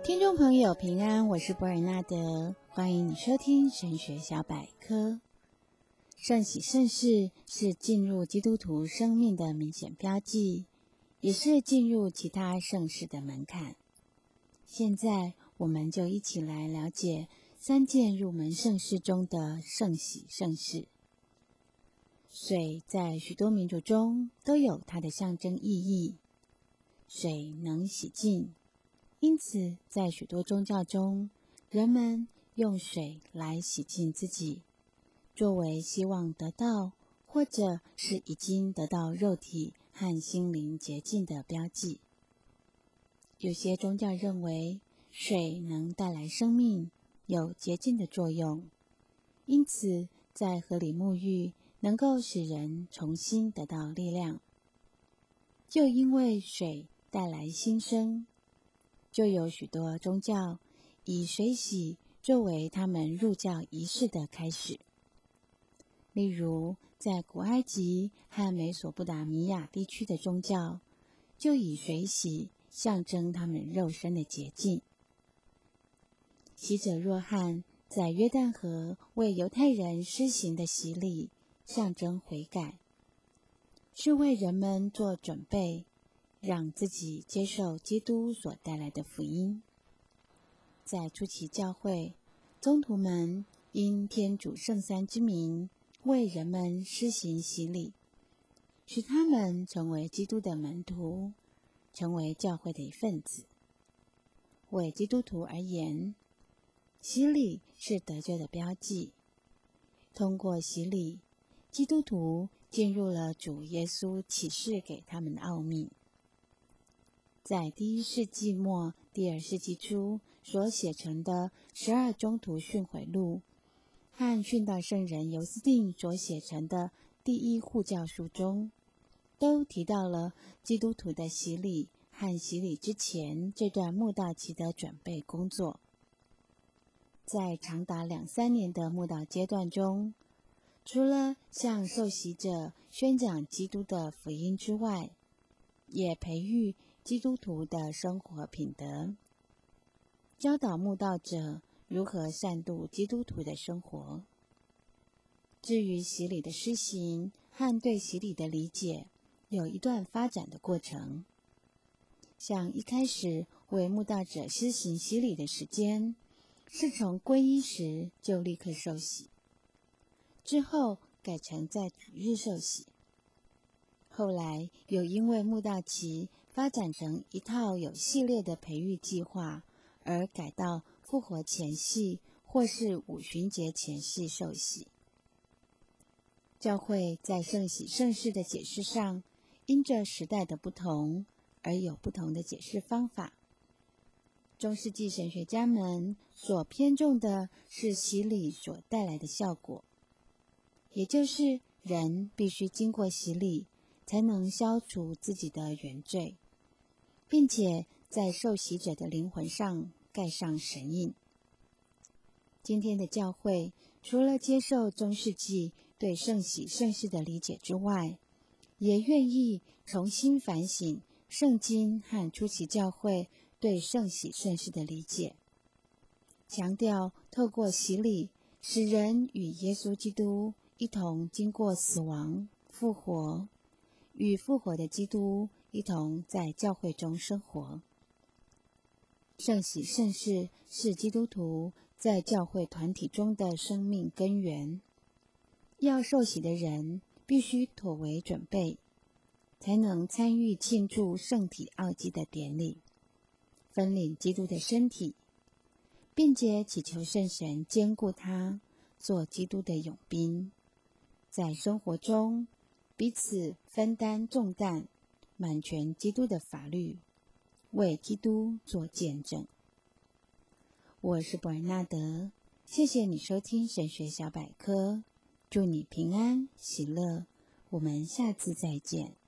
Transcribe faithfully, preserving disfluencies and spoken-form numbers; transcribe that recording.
听众朋友平安，我是博尔纳德，欢迎你收听神学小百科。圣喜圣事是进入基督徒生命的明显标记，也是进入其他圣事的门槛。现在我们就一起来了解三件入门圣事中的圣喜圣事。水在许多民族中都有它的象征意义，水能洗净，因此在许多宗教中，人们用水来洗净自己，作为希望得到或者是已经得到肉体和心灵洁净的标记。有些宗教认为水能带来生命，有洁净的作用，因此在河里沐浴能够使人重新得到力量。就因为水带来新生，就有许多宗教以水洗作为他们入教仪式的开始。例如，在古埃及和美索不达米亚地区的宗教，就以水洗象征他们肉身的洁净。洗者若翰在约旦河为犹太人施行的洗礼，象征悔改，是为人们做准备，让自己接受基督所带来的福音。在初期教会，宗徒们因天主圣三之名为人们施行洗礼，使他们成为基督的门徒，成为教会的一份子。为基督徒而言，洗礼是得救的标记。通过洗礼，基督徒进入了主耶稣启示给他们的奥秘。在第一世纪末、第二世纪初所写成的十二宗徒训诲录和殉道圣人尤斯定所写成的第一护教书中，都提到了基督徒的洗礼和洗礼之前这段慕道期的准备工作。在长达两三年的慕道阶段中，除了向受洗者宣讲基督的福音之外，也培育基督徒的生活品德，教导慕道者如何善度基督徒的生活。至于洗礼的施行和对洗礼的理解，有一段发展的过程。像一开始为慕道者施行洗礼的时间，是从皈依时就立刻受洗，之后改成在主日受洗。后来又因为慕道期发展成一套有系列的培育计划，而改到复活前夕或是五旬节前夕受洗。教会在圣喜圣事的解释上，因着时代的不同，而有不同的解释方法。中世纪神学家们所偏重的是洗礼所带来的效果，也就是人必须经过洗礼，才能消除自己的原罪，并且在受洗者的灵魂上盖上神印。今天的教会除了接受中世纪对圣喜圣事的理解之外，也愿意重新反省圣经和初期教会对圣喜圣事的理解，强调透过洗礼使人与耶稣基督一同经过死亡复活，与复活的基督一同在教会中生活。圣喜圣事是基督徒在教会团体中的生命根源。要受洗的人必须妥为准备，才能参与庆祝圣体奥祭的典礼，分领基督的身体，并且祈求圣神坚固他，做基督的勇兵。在生活中彼此分担重担，满全基督的法律，为基督做见证。我是博尔纳德，谢谢你收听神学小百科，祝你平安喜乐，我们下次再见。